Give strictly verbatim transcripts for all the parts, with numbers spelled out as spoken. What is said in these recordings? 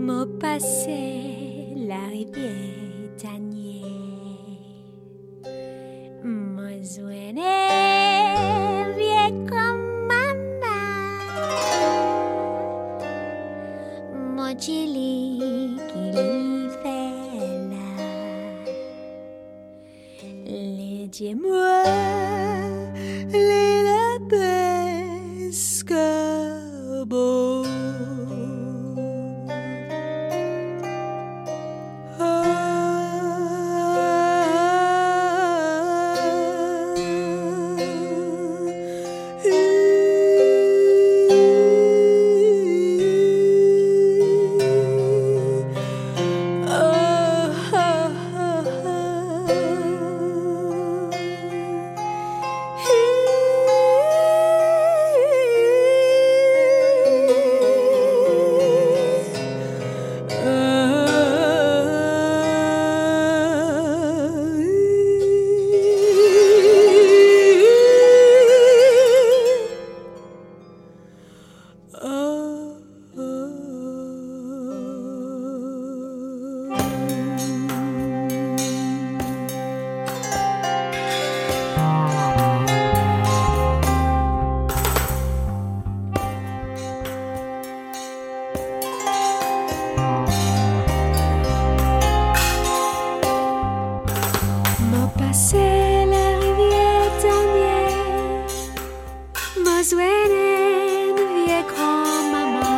M'a passé la rivière tanier, m'a zoné vieux comme maman, m'a chili qui lui fait là, les dieux moi, les lapins beau. Passer la rivière tanier, m'a zoéné une vieille grand-maman,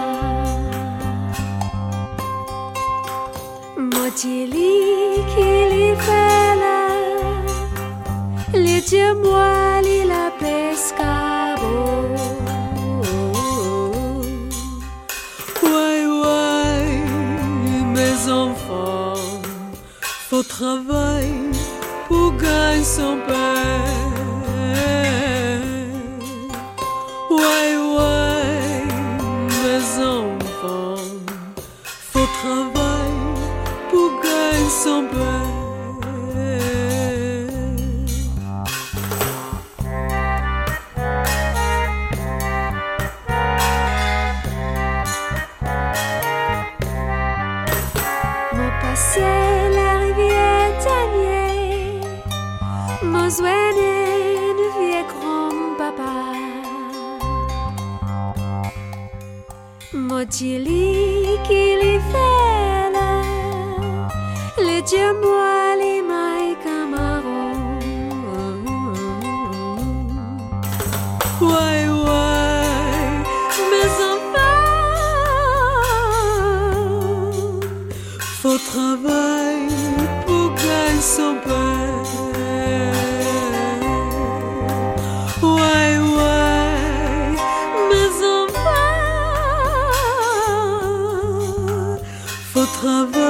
m'a dit qu'il y fait là, les dieux moi li la pescabo. Ouais, ouais, mes enfants, faut travailler pour gagner son pain. Ouais, ouais, mes enfants, faut travailler pour gagner son pain. M'a passé la rivière tanier, m'a zoéné une vieille grand-papa, m'a dit qu'il y fait là, les dieux moi les mailles camarons. Ouais, ouais, mes enfants, faut travailler pour gagner son pain. Ouais, ouais, mes enfants, faut travailler